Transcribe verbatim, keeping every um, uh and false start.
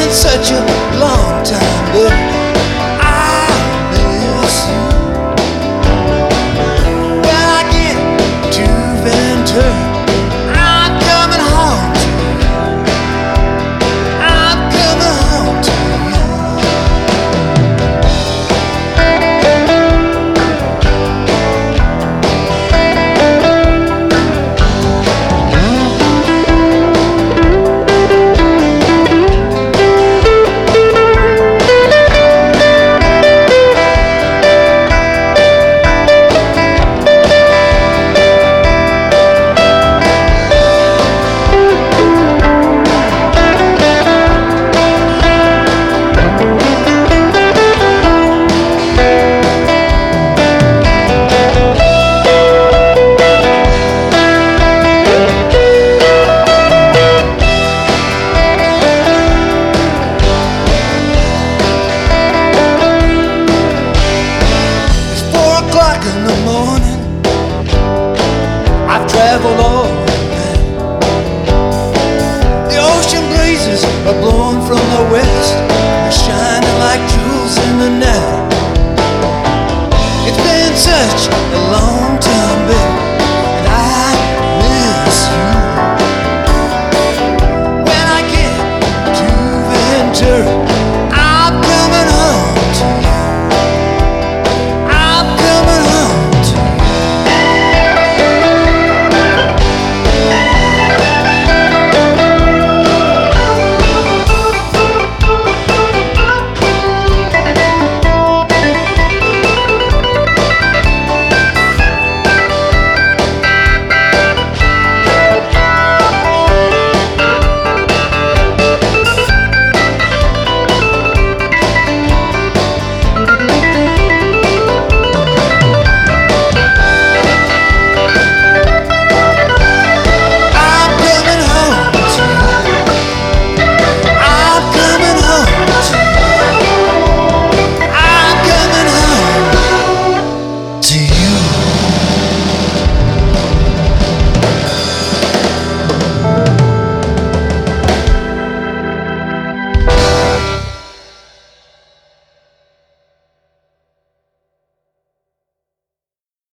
such a long time, but I miss you. When I get to Ventura, I'm coming home to you. I'm coming home to you. In the morning, I've traveled all night. The ocean breezes are blowing from the west.